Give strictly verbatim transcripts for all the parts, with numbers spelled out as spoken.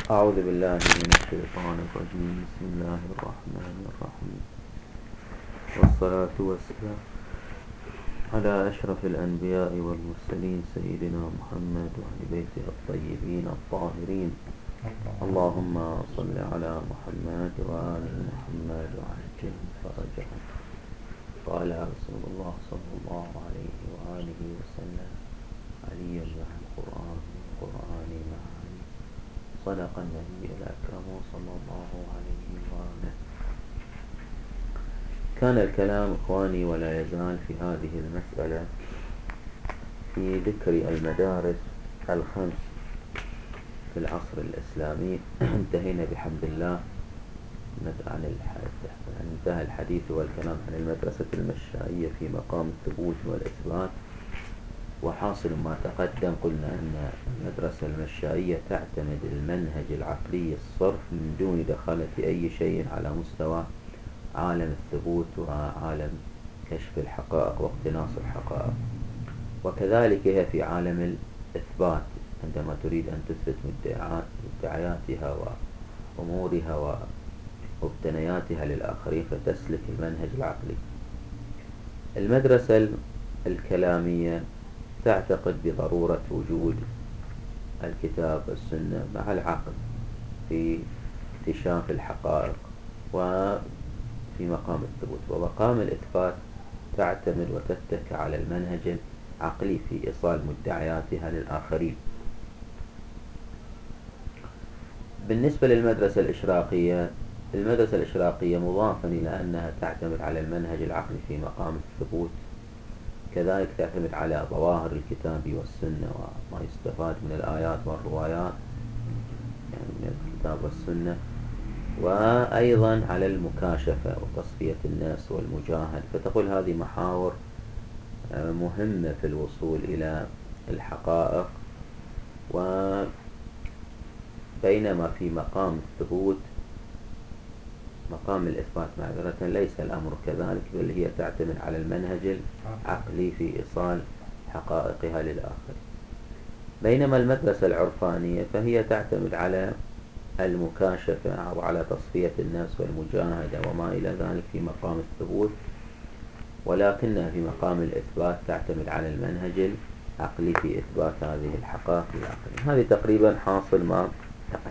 أعوذ بالله من الشيطان الرجيم. بسم الله الرحمن الرحيم، والصلاة والسلام على أشرف الأنبياء والمرسلين سيدنا محمد وعلى بيته الطيبين الطاهرين. اللهم صل على محمد وآل محمد وعجل فرجهم. قال رسول الله صلى الله عليه وآله وسلم: علي مع القرآن والقرآن مع علي. صدق النبي الأكرم صلى الله عليه وآله. كان الكلام إخواني ولا يزال في هذه المسألة في ذكر المدارس الخمس في العصر الإسلامي. انتهينا بحمد الله عن الحديث، انتهى الحديث والكلام عن المدرسة المشائية في مقام الثبوت والإثبات. وحاصل ما تقدم قلنا أن المدرسة المشائية تعتمد المنهج العقلي الصرف من دون دخالة أي شيء على مستوى عالم الثبوت وعالم كشف الحقائق واقتناص الحقائق. وكذلك هي في عالم الإثبات عندما تريد أن تثبت مدعياتها وأمورها ومبتنياتها للآخرين فتسلك المنهج العقلي. المدرسة الكلامية تعتقد بضرورة وجود الكتاب والسنة مع العقل في اكتشاف الحقائق وفي مقام الثبوت. ومقام الإثبات تعتمد وتتكى على المنهج العقلي في إيصال مدعياتها للآخرين. بالنسبة للمدرسة الإشراقية، المدرسة الإشراقية مضافا إلى أنها تعتمد على المنهج العقلي في مقام الثبوت، كذلك تعتمد على ظواهر الكتاب والسنة وما يستفاد من الآيات والروايات، يعني من الكتاب والسنة، وأيضا على المكاشفة وتصفية الناس والمجاهد. فتقول هذه محاور مهمة في الوصول إلى الحقائق. وبينما في مقام الثبوت مقام الإثبات معذرة ليس الأمر كذلك، بل هي تعتمد على المنهج العقلي في إيصال حقائقها للآخر. بينما المدرسة العرفانية فهي تعتمد على المكاشفة أو على تصفية الناس والمجاهدة وما إلى ذلك في مقام الثبوت، ولكنها في مقام الإثبات تعتمد على المنهج العقلي في إثبات هذه الحقائق للآخرين. هذه تقريبا حاصل ما تقدم.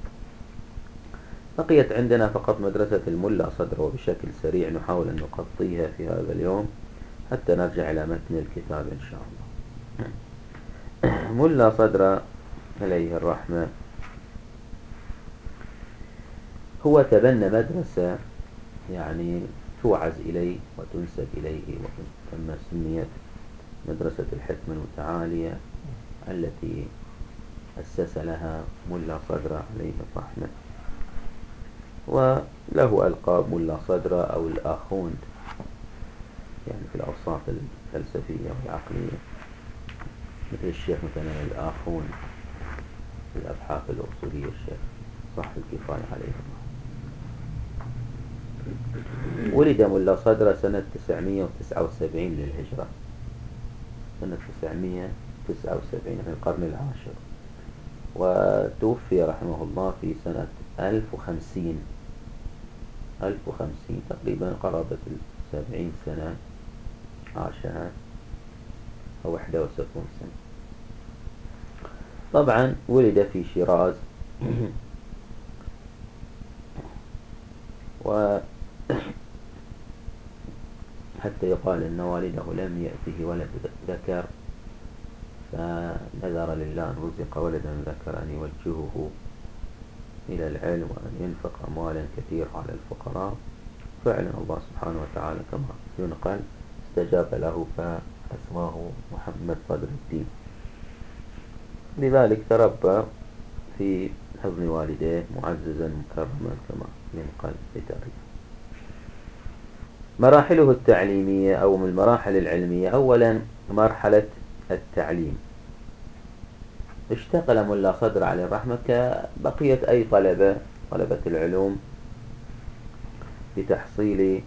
بقيت عندنا فقط مدرسة الملا صدر، وبشكل سريع نحاول أن نغطيها في هذا اليوم حتى نرجع إلى متن الكتاب إن شاء الله. ملا صدر عليه الرحمة هو تبنى مدرسة يعني توعز إليه وتنسب إليه، وكما سميت مدرسة الحكمة المتعالية التي أسس لها ملا صدر عليه الرحمة. وله ألقاب ملا صدر أو الآخوند، يعني في الأوساط الفلسفية والعقلية، مثل الشيخ مثلا الآخوند في الأبحاث الأصولية، الشيخ صاحب الكفاية عليه الرحمة. ولد ملا صدر سنة تسعمائة وتسعة وسبعين للهجرة، سنة تسعمائة وتسعة وسبعين من القرن العاشر. وتوفي رحمه الله في سنة ألف وخمسين ألف وخمسين تقريبا، قرابة السبعين سنة عاشها أو واحدة وسبعين سنة. طبعا ولد في شيراز وحتى يقال أن والده لم يأته ولد ذكر، فنذر لله أن رزق ولدا ذكر أن يوجهه إلى العلم وأن ينفق أموالا كثيرة على الفقراء. فعلا الله سبحانه وتعالى كما ينقل استجاب له فأسماه محمد صدر الدين. لذلك تربى في حضن والديه معززا مكرما كما ينقل بتاريخ. مراحله التعليمية أو من المراحل العلمية: أولا مرحلة التعليم. اشتغل ملا صدر عليه الرحمة كبقية أي طلبة طلبة العلوم بتحصيل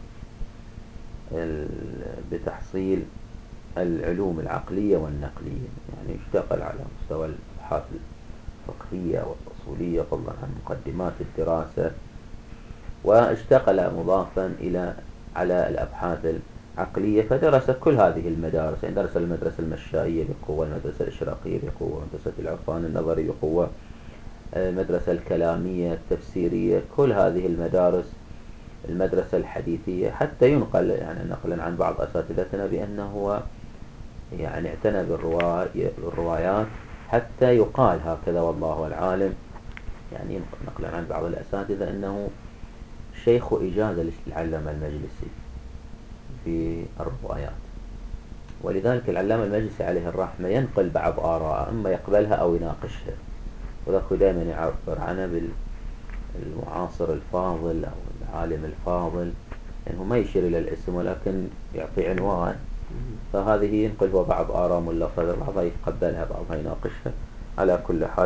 بتحصيل العلوم العقلية والنقلية، يعني اشتغل على مستوى الأبحاث الفقهية والأصولية فضلا عن مقدمات الدراسة، واشتغل مضافا إلى على الأبحاث العقلية، فدرس كل هذه المدارس. يعني درس المدرسة المشائية بقوة، المدرسة الإشراقية بقوة، مدرسة العرفان النظري بقوة، المدرسة الكلامية التفسيرية، كل هذه المدارس، المدرسة الحديثية، حتى ينقل يعني نقلا عن بعض أساتذتنا بأنه هو يعني اعتنى بالروايات حتى يقال هكذا والله العالم، يعني نقلا عن بعض الأساتذة أنه شيخ إجازة للعلامة المجلسي في الروايات. ولذلك العلامة المجلسي عليه الرحمة ينقل بعض آراء، أما يقبلها أو يناقشها، وذلك دائما يعبر عنه بالمعاصر الفاضل أو العالم الفاضل، يعني هو ما يشير إلى الاسم ولكن يعطي عنوان. فهذه ينقل هو بعض آراء ملا صدر، بعضها يتقبلها بعضها يناقشها. على كل حال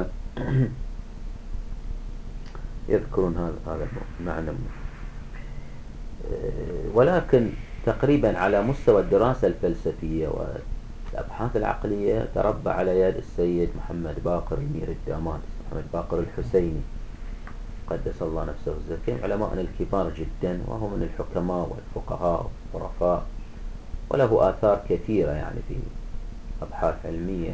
يذكرون هذا هذا المعنى. ولكن تقريبا على مستوى الدراسة الفلسفية والأبحاث العقلية تربى على يد السيد محمد باقر المير الدامات، محمد باقر الحسيني قدس الله نفسه الزكي، علماء الكبار جدا، وهو من الحكماء والفقهاء والظرفاء، وله آثار كثيرة يعني في أبحاث علمية.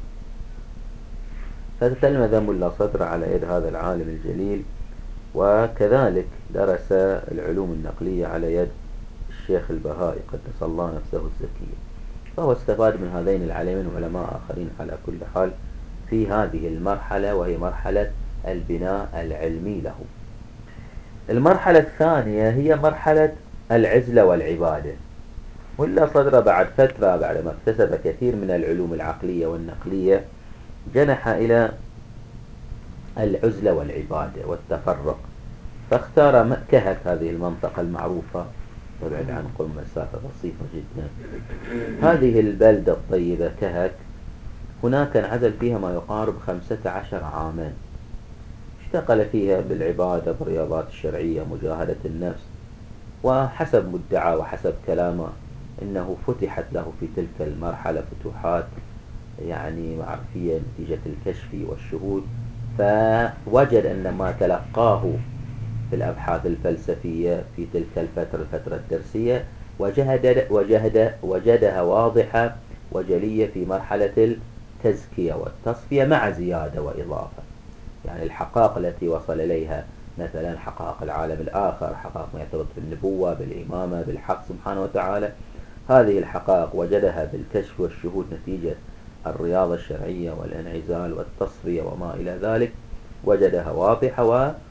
فتلمذ ملا صدر على يد هذا العالم الجليل، وكذلك درس العلوم النقلية على يد الشيخ البهائي قدس الله نفسه الزكية. فهو استفاد من هذين العالمين وعلماء آخرين على كل حال في هذه المرحلة، وهي مرحلة البناء العلمي له. المرحلة الثانية هي مرحلة العزلة والعبادة. ملا صدر بعد فترة، بعد ما اكتسب كثير من العلوم العقلية والنقلية، جنح إلى العزلة والعبادة والتفرق، فاختار كهك، هذه المنطقة المعروفة تبعد عن قم مسافة بسيطة جدا. هذه البلدة الطيبة كهك هناك انعزل فيها ما يقارب خمسة عشر عاما، اشتغل فيها بالعبادة بالرياضات الشرعية، مجاهدة النفس، وحسب مدعى وحسب كلامه إنه فتحت له في تلك المرحلة فتوحات يعني معرفية نتيجة الكشف والشهود، فوجد أن ما تلقاه في الأبحاث الفلسفية في تلك الفترة الفترة الدرسية وجهد وجهد وجدها واضحة وجلية في مرحلة التزكية والتصفية مع زيادة وإضافة. يعني الحقائق التي وصل إليها، مثلا حقائق العالم الآخر، حقائق ما يرتبط بالنبوة بالإمامة بالحق سبحانه وتعالى، هذه الحقائق وجدها بالكشف والشهود نتيجة الرياضة الشرعية والانعزال والتصفية وما إلى ذلك، وجدها واضحة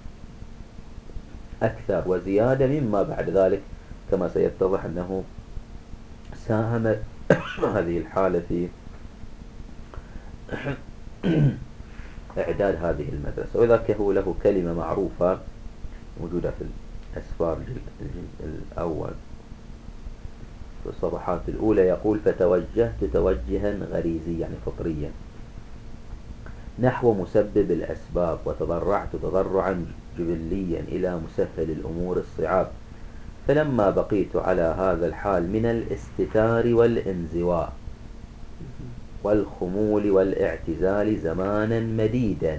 وأكثر وزيادة، مما بعد ذلك كما سيتضح أنه ساهم هذه الحالة في إعداد هذه المدرسة. وذاك هو له كلمة معروفة موجودة في الأسفار الجزء الأول في الصفحات الأولى، يقول: فتوجهت توجها غريزيا يعني فطريا نحو مسبب الأسباب، وتضرعت تضرعا جبليا إلى مسهل الأمور الصعاب، فلما بقيت على هذا الحال من الاستتار والانزواء والخمول والاعتزال زمانا مديدا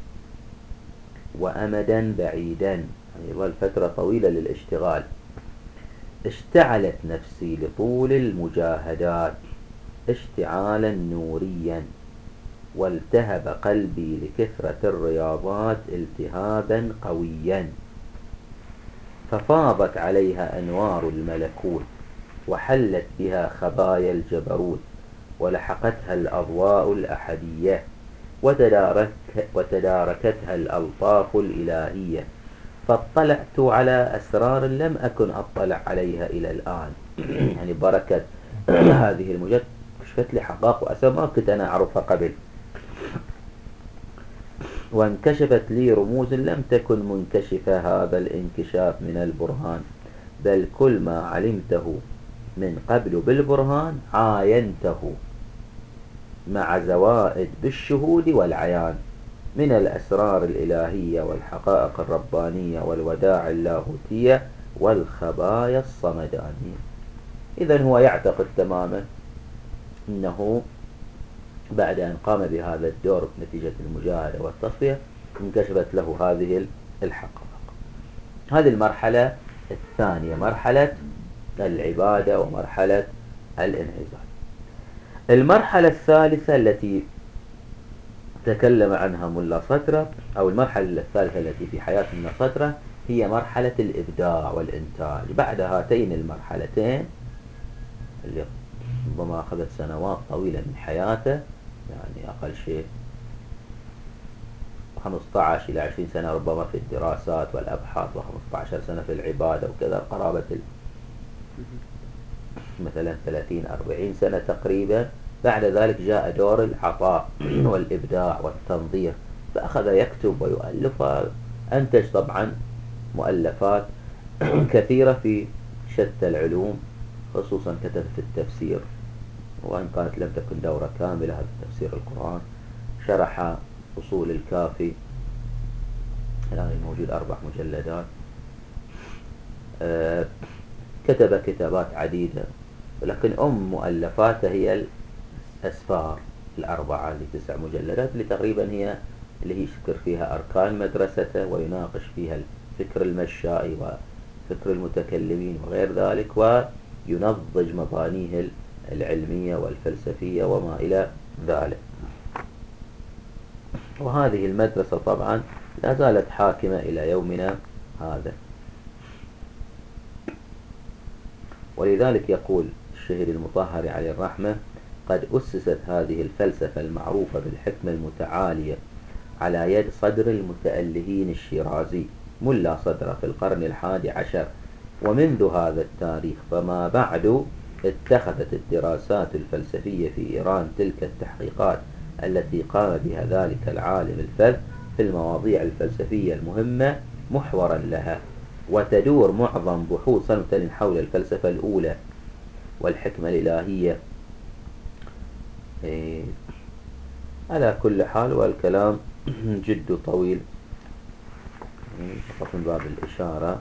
وأمدا بعيدا، يعني ظل فترة طويلة للاشتغال، اشتعلت نفسي لطول المجاهدات اشتعالا نوريا، والتهب قلبي لكثرة الرياضات التهابا قويا، ففاضت عليها أنوار الملكوت، وحلت بها خبايا الجبروت، ولحقتها الأضواء الأحدية، وتدارك وتداركتها الألطاف الإلهية، فاطلعت على أسرار لم أكن أطلع عليها إلى الآن. يعني بركة هذه المجد كشفت لي حقائق وأسرار ما كنت أنا أعرفها قبل، وانكشفت لي رموز لم تكن منكشفة هذا الانكشاف من البرهان، بل كل ما علمته من قبل بالبرهان عاينته مع زوائد بالشهود والعيان من الأسرار الإلهية والحقائق الربانية والوداع اللاهوتية والخبايا الصمدانية. إذن هو يعتقد تماما أنه بعد أن قام بهذا الدور نتيجة المجاهدة والتصفية انكشفت له هذه الحقائق. هذه المرحلة الثانية، مرحلة العبادة ومرحلة الانعزال. المرحلة الثالثة التي تكلم عنها ملا صدرة، أو المرحلة الثالثة التي في حياة ملا صدرة، هي مرحلة الإبداع والإنتاج. بعد هاتين المرحلتين اللي ربما أخذت سنوات طويلة من حياته، يعني أقل شيء خمسة عشر إلى عشرين سنة ربما في الدراسات والأبحاث، وخمسة عشر سنة في العبادة وكذا، قرابة مثلا ثلاثين أربعين سنة تقريبا. بعد ذلك جاء دور العطاء والإبداع والتنظير، فأخذ يكتب ويؤلف، وأنتج طبعا مؤلفات كثيرة في شتى العلوم، خصوصا كتب في التفسير، وإن كانت لم تكن دورة كاملة هذا تفسير القرآن. شرح أصول الكافي، الآن موجود أربع مجلدات. أه كتب كتابات عديدة، ولكن أم مؤلفاته هي الأسفار الأربعة لتسع مجلدات، اللي تقريبا هي اللي يشكر فيها أركان مدرسته، ويناقش فيها الفكر المشائي وفكر المتكلمين وغير ذلك، وينضج مبانيه العلمية والفلسفية وما إلى ذلك. وهذه المدرسة طبعا لا زالت حاكمة إلى يومنا هذا. ولذلك يقول الشهيد المطهر عليه الرحمة: قد أسست هذه الفلسفة المعروفة بالحكمة المتعالية على يد صدر المتألهين الشيرازي ملا صدرة في القرن الحادي عشر، ومنذ هذا التاريخ فما بعد اتخذت الدراسات الفلسفية في إيران تلك التحقيقات التي قام بها ذلك العالم الفذ في المواضيع الفلسفية المهمة محورا لها، وتدور معظم بحوثا حول الفلسفة الأولى والحكمة الإلهية. إيه على كل حال، والكلام جد طويل، فقط من باب الإشارة.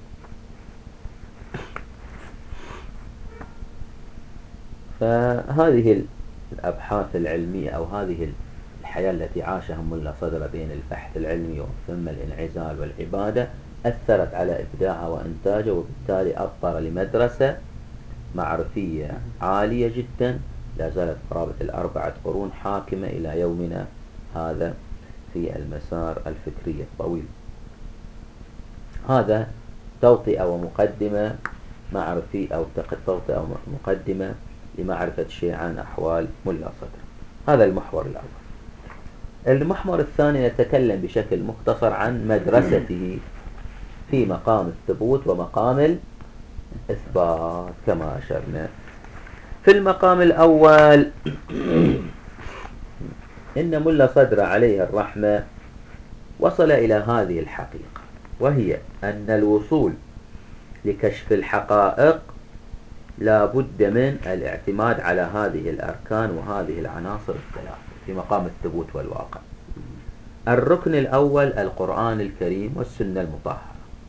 فهذه الأبحاث العلمية أو هذه الحياة التي عاشها ملا صدرة بين البحث العلمي ثم الانعزال والعبادة أثرت على إبداعه وإنتاجه، وبالتالي أضطر لمدرسة معرفية عالية جدا لا زالت قرابة الأربعة قرون حاكمة إلى يومنا هذا في المسار الفكري الطويل. هذا توطئة ومقدمة معرفي أو توطئة أو مقدمة لمعرفة شيء عن أحوال ملا صدرة. هذا المحور الأول. المحور الثاني نتكلم بشكل مختصر عن مدرسته في مقام الثبوت ومقام الإثبات كما أشرنا. في المقام الأول إن ملا صدرة عليه الرحمة وصل إلى هذه الحقيقة، وهي أن الوصول لكشف الحقائق لا بد من الاعتماد على هذه الأركان وهذه العناصر الثلاث في مقام الثبوت والواقع. الركن الأول القرآن الكريم والسنة المطهرة.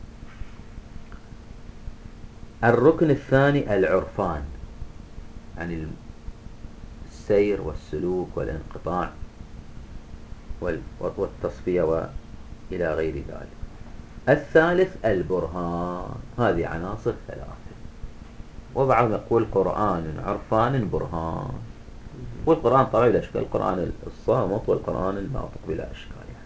الركن الثاني العرفان، يعني السير والسلوك والانقطاع والتصفية وإلى غير ذلك. الثالث البرهان، هذه عناصر ثلاثة. وبعضهم يقول قرآن عرفان برهان، والقرآن طبعا بلا إشكال، القرآن الصامت والقرآن الناطق بلا إشكال يعني.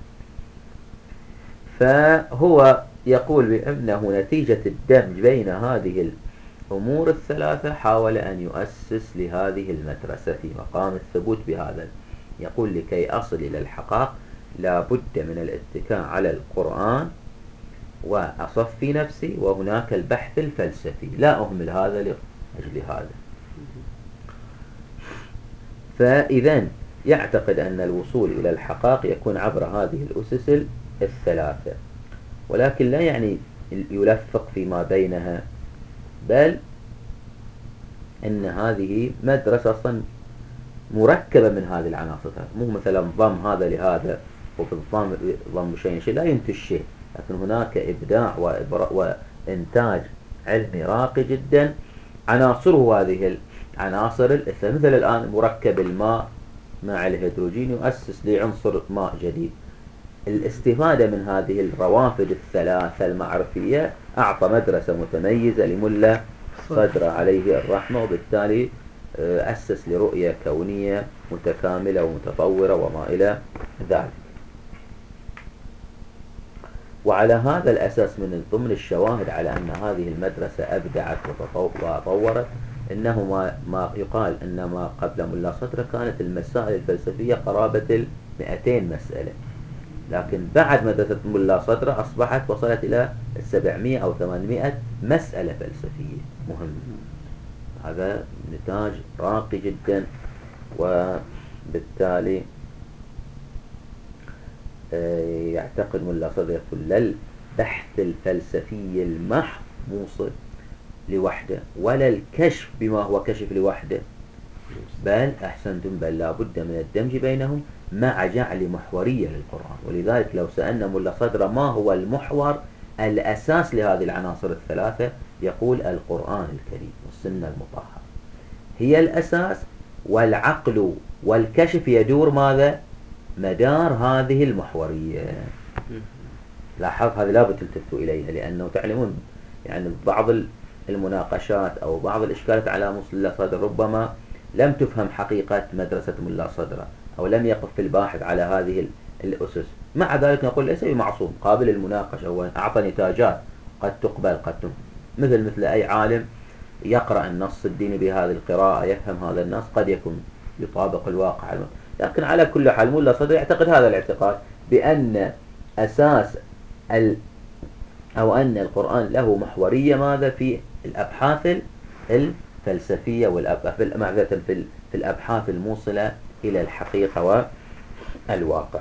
فهو يقول بأنه نتيجة الدمج بين هذه الأمور الثلاثة حاول أن يؤسس لهذه المدرسة في مقام الثبوت بهذا. يقول لكي أصل إلى الحقائق لا بد من الاتكاء على القرآن وأصفي نفسي، وهناك البحث الفلسفي لا أهمل هذا لأجل هذا. فإذا يعتقد أن الوصول إلى الحقائق يكون عبر هذه الأسس الثلاثة، ولكن لا يعني يلفق فيما بينها، بل أن هذه مدرسة أصلا مركبة من هذه العناصر، مو مثلا ضم هذا لهذا وبالضم ضم شيء شيء لا ينتج شيء، لكن هناك إبداع وإنتاج علمي راقي جدا. عناصره هذه العناصر الثلاثة، مثل الآن مركب الماء مع الهيدروجين يؤسس لعنصر ماء جديد. الاستفادة من هذه الروافد الثلاثة المعرفية أعطى مدرسة متميزة لملا صدر عليه الرحمة، وبالتالي أسس لرؤية كونية متكاملة ومتطورة وما إلى ذلك. وعلى هذا الأساس من ضمن الشواهد على أن هذه المدرسة أبدعت وطورت إنه ما, ما يقال أن ما قبل ملا صدر كانت المسائل الفلسفية قرابة المئتين مسألة، لكن بعد مدرسة ملا صدر أصبحت وصلت إلى سبعمائة أو ثمانمائة مسألة فلسفية مهمة. هذا نتاج راقي جدا، وبالتالي يعتقد ملا صدر يقول للبحث الفلسفي المحض موصل لوحده، ولا الكشف بما هو كشف لوحده، بل أحسنتم بل لا بد من الدمج بينهم مع جعل محورية للقرآن. ولذلك لو سألنا ملا صدر ما هو المحور الأساس لهذه العناصر الثلاثة، يقول القرآن الكريم والسنة المطهرة هي الأساس، والعقل والكشف يدور ماذا؟ مدار هذه المحورية. لاحظ هذه لا بتلتفتوا إليها، لأنه تعلمون يعني بعض المناقشات أو بعض الإشكالات على ملا صدر ربما لم تفهم حقيقة مدرسة ملا صدر، أو لم يقف في الباحث على هذه الأسس. مع ذلك نقول ليس بمعصوم، قابل للمناقشة، هو أعطى نتاجات قد تقبل قد تنقبل، مثل مثل أي عالم يقرأ النص الديني بهذه القراءة، يفهم هذا النص، قد يكون يطابق الواقع. لكن على كل حال ملا صدر يعتقد هذا الاعتقاد، بأن أساس ال أو أن القرآن له محورية ماذا في الأبحاث الفلسفية والأبحاث في الأبحاث الموصلة إلى الحقيقة والواقع.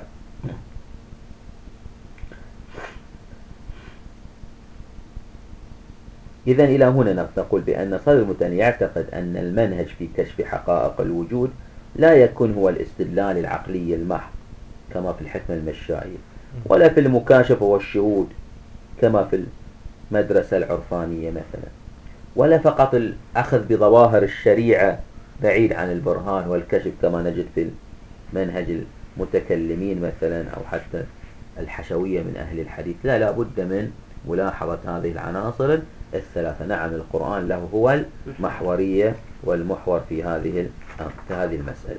إذن إلى هنا نقول بأن صدر المتن يعتقد أن المنهج في كشف حقائق الوجود لا يكون هو الاستدلال العقلي المحض كما في الحكمة المشائية، ولا في المكاشفة والشهود كما في المدرسة العرفانية مثلا، ولا فقط الأخذ بظواهر الشريعة بعيد عن البرهان والكشف كما نجد في منهج المتكلمين مثلا، أو حتى الحشوية من أهل الحديث. لا لا بد من ملاحظة هذه العناصر الثلاثة. نعم القرآن له هو المحورية والمحور في هذه في هذه المسألة.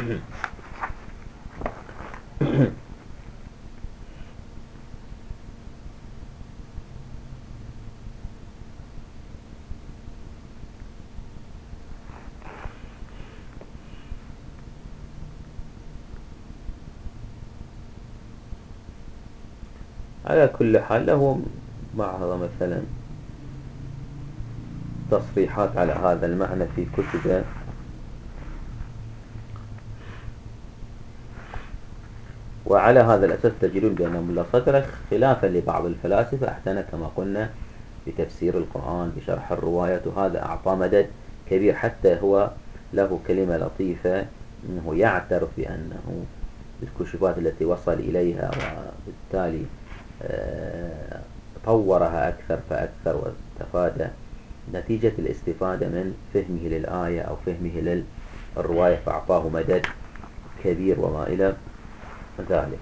على كل حال له معها مثلا تصريحات على هذا المعنى في كتبه، وعلى هذا الأساس تجدون بأن ملا صدر خلافا لبعض الفلاسفة اعتنى كما قلنا بتفسير القرآن بشرح الروايات، وهذا أعطى مدد كبير، حتى هو له كلمة لطيفة أنه يعترف بأنه الكشوفات التي وصل إليها وبالتالي طورها أكثر فأكثر واستفاد نتيجة الاستفادة من فهمه للآية أو فهمه للرواية، فأعطاه مدد كبير وما إلى ذلك.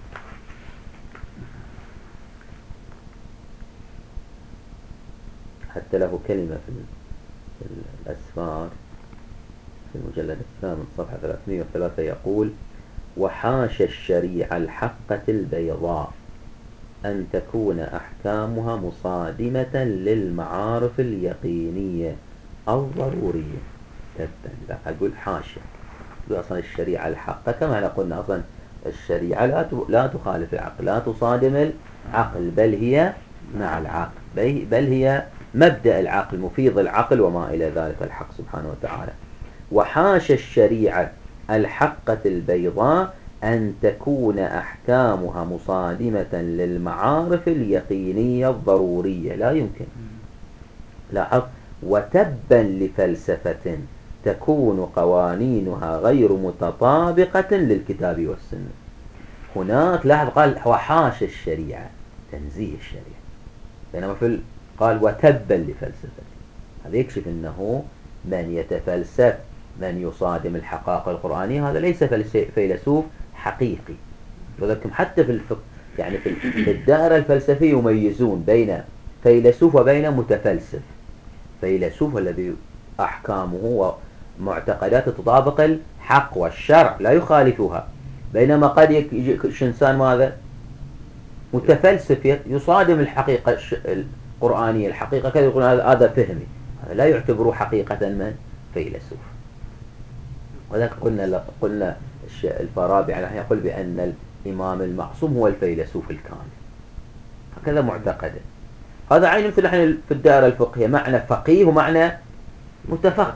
حتى له كلمة في الأسفار في المجلد الثامن صفحة ثلاثمائة وثلاثة يقول: وحاشا الشريعة الحقة البيضاء أن تكون أحكامها مصادمة للمعارف اليقينية الضرورية. تبا أقول حاشا، أصلا الشريعة الحقة كما قلنا أصلا الشريعة لا لا تخالف العقل، لا تصادم العقل، بل هي مع العقل، بل هي مبدأ العقل، مفيض العقل وما إلى ذلك الحق سبحانه وتعالى. وحاشا الشريعة الحقة البيضاء أن تكون أحكامها مصادمة للمعارف اليقينية الضرورية، لا يمكن. لاحظ: وتبا لفلسفة تكون قوانينها غير متطابقة للكتاب والسنة. هناك لاحظ قال وحاشا الشريعة، تنزيه الشريعة، بينما في قال وتبا لفلسفة. هذا يكشف أنه من يتفلسف من يصادم الحقائق القرآنية هذا ليس فيلسوف حقيقي. وذلك حتى في الفقه يعني في الدائرة الفلسفية يميزون بين فيلسوف وبين متفلسف. فيلسوف الذي أحكامه ومعتقداته تطابق الحق والشرع لا يخالفها، بينما قد يجي إنسان ماذا متفلسف يصادم الحقيقة القرآنية الحقيقة كذا يقول هذا فهمي، هذا لا يعتبره حقيقة من فيلسوف. وذلك قلنا قلنا الفارابي يعني يقول بأن الإمام المعصوم هو الفيلسوف الكامل، هكذا معتقده. هذا عين مثل احنا في الدائرة الفقهية معنى فقيه ومعنى متفقه.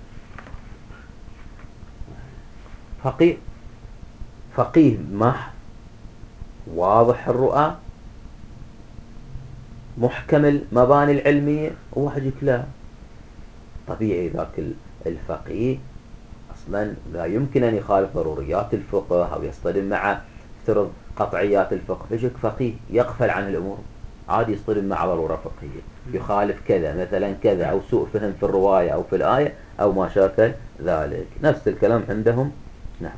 فقيه فقيه محض واضح الرؤى محكم المباني العلمية، وواحد لا طبيعي ذاك الفقيه أصلا لا يمكن أن يخالف ضروريات الفقه أو يصطدم مع افترض قطعيات الفقه، فيجيك فقيه يغفل عن الأمور عادي يصطدم مع ضرورة فقهية يخالف كذا مثلا كذا أو سوء فهم في الرواية أو في الآية أو ما شابه ذلك. نفس الكلام عندهم. نعم.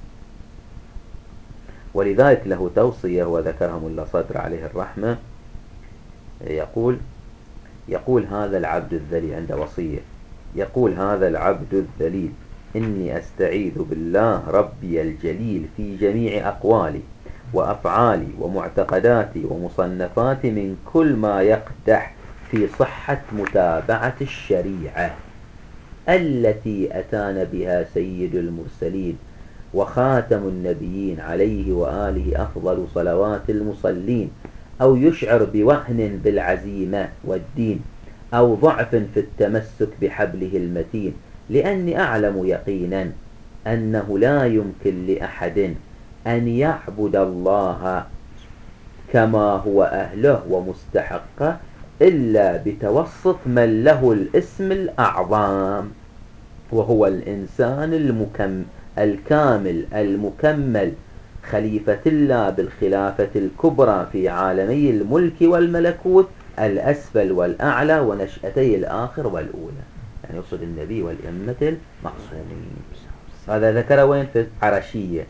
ولذلك له توصية وذكرها ملا صدر عليه الرحمة، يقول يقول هذا العبد الذليل عند وصية، يقول هذا العبد الذليل إني أستعيذ بالله ربي الجليل في جميع أقوالي وأفعالي ومعتقداتي ومصنفاتي من كل ما يقدح في صحة متابعة الشريعة التي أتانا بها سيد المرسلين وخاتم النبيين عليه وآله أفضل صلوات المصلين، أو يشعر بوهن بالعزيمة والدين أو ضعف في التمسك بحبله المتين، لأني أعلم يقينا أنه لا يمكن لأحد أن يعبد الله كما هو أهله ومستحقه إلا بتوسط من له الاسم الأعظم، وهو الإنسان المكمل الكامل المكمل خليفة الله بالخلافة الكبرى في عالمي الملك والملكوت الأسفل والأعلى ونشأتي الآخر والأولى، يعني يقصد النبي والأمة المعصومين. هذا ذكر وين في عرشية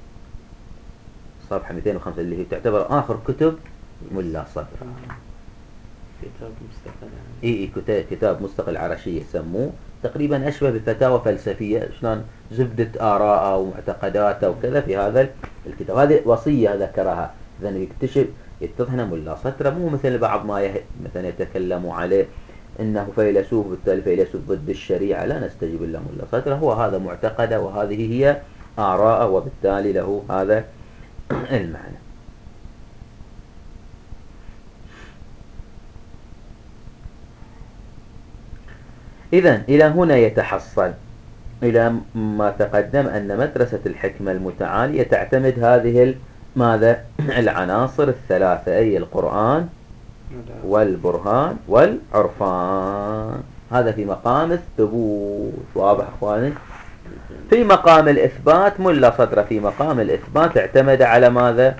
صفحة مئتين وخمسة اللي هي تعتبر آخر كتب ملا صدر. كتاب مستقل إيه كتاب كتاب مستقل عرشية يسموه، تقريبا أشبه بفتاوى فلسفية شلون زبدة آراء ومعتقدات وكذا في هذا الكتاب. هذه وصية ذكرها. إذا يكتشف يتضح هنا ملا صدر مو مثل بعض ما يه... مثلا يتكلموا عليه إنه فيلسوف بالتالي فيلسوف ضد الشريعة، لا نستجيب له ملا صدر، هو هذا معتقده وهذه هي آراءه وبالتالي له هذا المعنى. إذن إلى هنا يتحصل إلى ما تقدم أن مدرسة الحكمة المتعالية تعتمد هذه ماذا العناصر الثلاثة، أي القرآن والبرهان والعرفان. هذا في مقام الثبوت. واضح أخواني؟ في مقام الإثبات ملا صدر في مقام الإثبات اعتمد على ماذا؟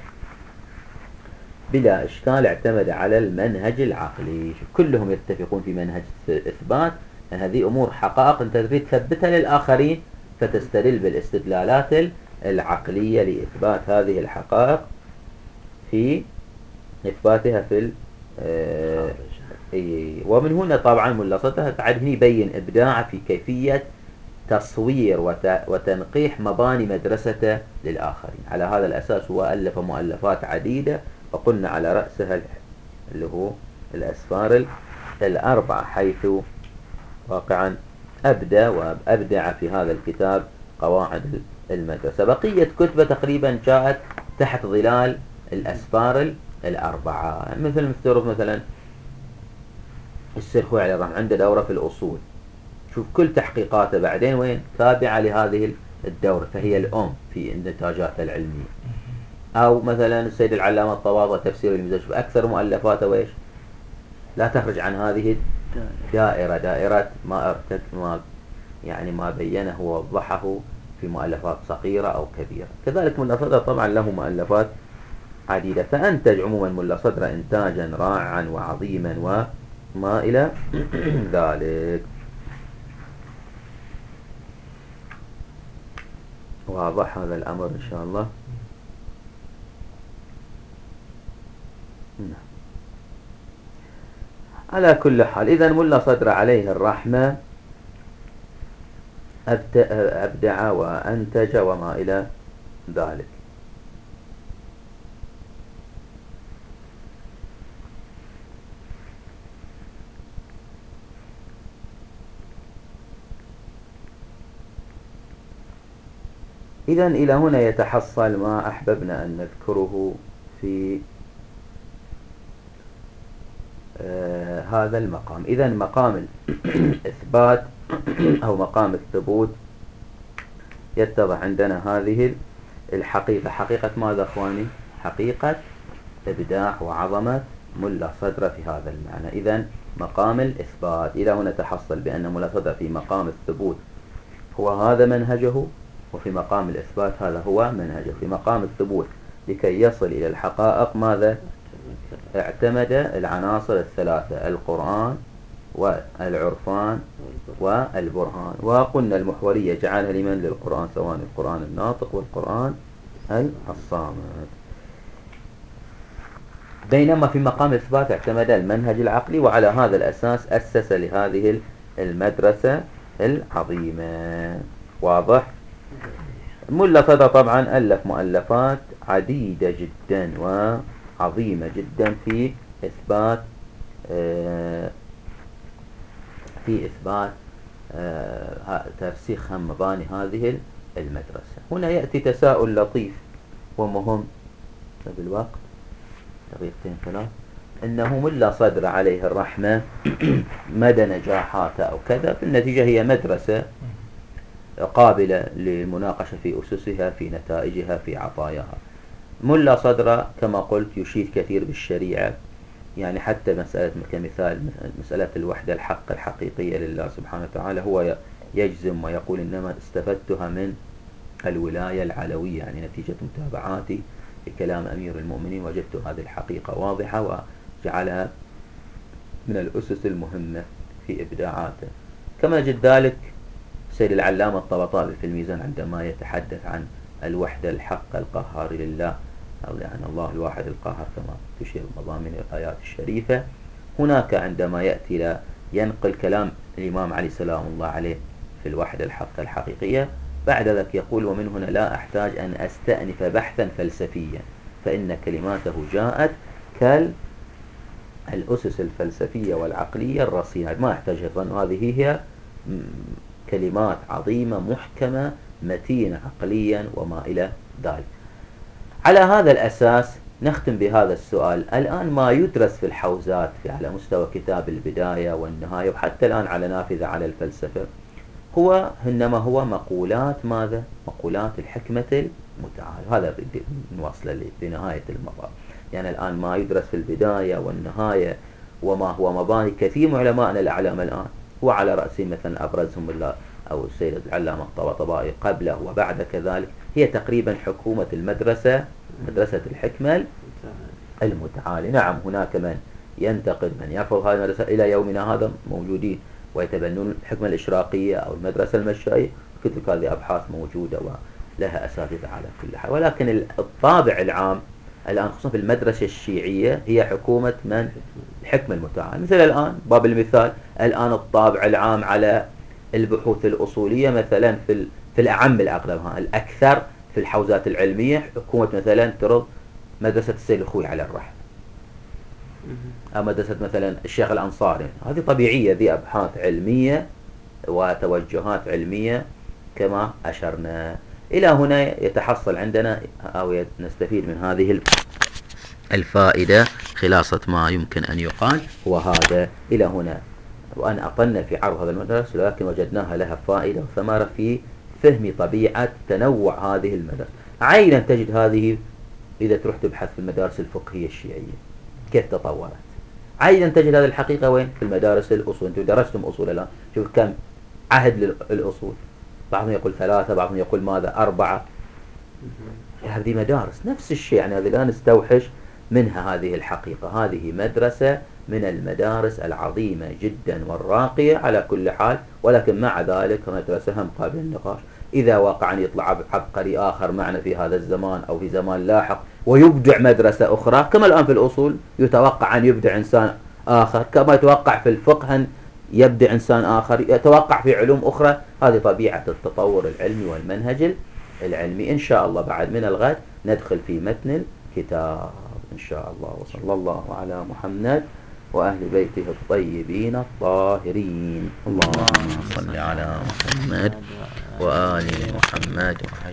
بلا إشكال اعتمد على المنهج العقلي. كلهم يتفقون في منهج الإثبات أن هذه أمور حقائق أنت تريد تثبتها للآخرين فتستدل بالاستدلالات العقلية لإثبات هذه الحقائق في إثباتها في آه ومن هنا طبعا ملا صدر بعد هنا يبين إبداع في كيفية تصوير وتنقيح مباني مدرسته للآخرين. على هذا الأساس هو ألف مؤلفات عديدة، وقلنا على رأسها اللي هو الأسفار الأربعة، حيث واقعا أبدع وأبدع في هذا الكتاب قواعد المدرسة. بقية كتبة تقريبا جاءت تحت ظلال الأسفار الأربعة، مثل مفترض مثلا السرخوي عليه الرحمة عنده دورة في الأصول، شوف كل تحقيقاته بعدين وين تابعة لهذه الدورة فهي الأم في النتاجات العلمية. أو مثلا السيد العلامة الطواطي تفسير المزاج أكثر مؤلفاته وإيش لا تخرج عن هذه دائرة دائرة ما ارتك ما يعني ما بينه ووضحه في مؤلفات صغيرة أو كبيرة. كذلك ملا صدر طبعا له مؤلفات عديدة، فأنتج عموما ملا صدر إنتاجا رائعا وعظيما وما إلى ذلك. واضح هذا الأمر إن شاء الله. نعم. على كل حال، إذا ملا صدر عليه الرحمة أبدع وأنتج وما إلى ذلك. إذا إلى هنا يتحصل ما أحببنا أن نذكره في آه هذا المقام. إذا مقام الإثبات أو مقام الثبوت يتضح عندنا هذه الحقيقة. حقيقة ماذا أخواني؟ حقيقة إبداع وعظمة ملا صدر في هذا المعنى. إذا مقام الإثبات إلى هنا تحصل بأن ملا صدر في مقام الثبوت هو هذا منهجه، وفي مقام الإثبات هذا هو منهجه. في مقام الثبوت لكي يصل إلى الحقائق ماذا؟ اعتمد العناصر الثلاثة: القرآن والعرفان والبرهان. وقلنا المحورية جعلها لمن؟ للقرآن، سواء القرآن الناطق والقرآن الصامت. بينما في مقام الإثبات اعتمد المنهج العقلي، وعلى هذا الأساس أسس لهذه المدرسة العظيمة. واضح؟ ملا صدر طبعا ألف مؤلفات عديدة جدا وعظيمة جدا في إثبات في إثبات ترسيخ مباني هذه المدرسة. هنا يأتي تساؤل لطيف ومهم بالوقت، دقيقتين ثلاث، إنه ملا صدر عليه الرحمة مدى نجاحاته أو كذا، في النتيجة هي مدرسة قابلة للمناقشة في أسسها، في نتائجها، في عطاياها. ملا صدر كما قلت يشيد كثير بالشريعة، يعني حتى مسألة كمثال مسألة الوحدة الحق الحقيقية لله سبحانه وتعالى هو يجزم ويقول إنما استفدتها من الولاية العلوية، يعني نتيجة متابعاتي لكلام أمير المؤمنين وجدت هذه الحقيقة واضحة وجعلها من الأسس المهمة في إبداعاته. كما نجد ذلك سيد العلامة الطبطابي في الميزان عندما يتحدث عن الوحدة الحق القهار لله، أو يعني الله الواحد القاهر كما تشير مضامين الآيات الشريفة. هناك عندما يأتي ينقل كلام الإمام علي سلام الله عليه في الوحدة الحق الحقيقية، بعد ذلك يقول: ومن هنا لا أحتاج أن أستأنف بحثا فلسفيا، فإن كلماته جاءت كالأسس الفلسفية والعقلية الرصينة، ما أحتاج أظن. وهذه هي كلمات عظيمة محكمة متينة عقليا وما إلى ذلك. على هذا الأساس نختم بهذا السؤال. الآن ما يدرس في الحوزات في على مستوى كتاب البداية والنهاية وحتى الآن على نافذة على الفلسفة هو إنما هو مقولات ماذا؟ مقولات الحكمة المتعال. هذا نوصل لنهاية المطاف. يعني الآن ما يدرس في البداية والنهاية وما هو مباني كثير من علماءنا الأعلام الآن، هو على رأسهم مثلا أبرزهم الله أو السيد العلامة الطباطبائي قبله وبعد كذلك، هي تقريبا حكومة المدرسة، مدرسة الحكمة المتعالي. نعم هناك من ينتقد، من يرفض هذه المدرسة، إلى يومنا هذا موجودين ويتبنون الحكمة الإشراقية أو المدرسة المشائية، كتلك هذه أبحاث موجودة ولها أساتذة على كل حال. ولكن الطابع العام الآن خصوصا في المدرسة الشيعية هي حكومة من؟ الحكمة المتعالي. مثل الآن باب المثال، الآن الطابع العام على البحوث الأصولية مثلا في في الأعم الأغلب الأكثر في الحوزات العلمية حكومة مثلا ترض مدرسة السيد الخوي على الرحمة، أو مدرسة مثلا الشيخ الأنصاري. هذه طبيعية، ذي أبحاث علمية وتوجهات علمية كما أشرنا. إلى هنا يتحصل عندنا أو نستفيد من هذه الفائدة. خلاصة ما يمكن أن يقال هو هذا إلى هنا، وأن أطلنا في عرض هذا المدرسة لكن وجدناها لها فائدة وثمرة في فهم طبيعة تنوع هذه المدارس. عينا تجد هذه إذا تروح تبحث في المدارس الفقهية الشيعية كيف تطورت. عينا تجد هذه الحقيقة وين؟ في المدارس الأصول. أنتم درستم أصول الآن، شوف كم عهد للأصول، بعضهم يقول ثلاثة، بعضهم يقول ماذا أربعة. هذه مدارس نفس الشيء، يعني هذه الآن استوحش منها هذه الحقيقة. هذه مدرسة من المدارس العظيمة جدا والراقية على كل حال، ولكن مع ذلك مدرسة هم قابل للنقاش. إذا وقع أن يطلع عبقري آخر معنا في هذا الزمان أو في زمان لاحق ويبدع مدرسة أخرى، كما الآن في الأصول يتوقع أن يبدع إنسان آخر، كما يتوقع في الفقه أن يبدع إنسان آخر، يتوقع في علوم أخرى. هذه طبيعة التطور العلمي والمنهج العلمي. إن شاء الله بعد من الغد ندخل في متن الكتاب إن شاء الله. وصلى الله على محمد وأهل بيته الطيبين الطاهرين. اللهم صل على محمد وآل محمد.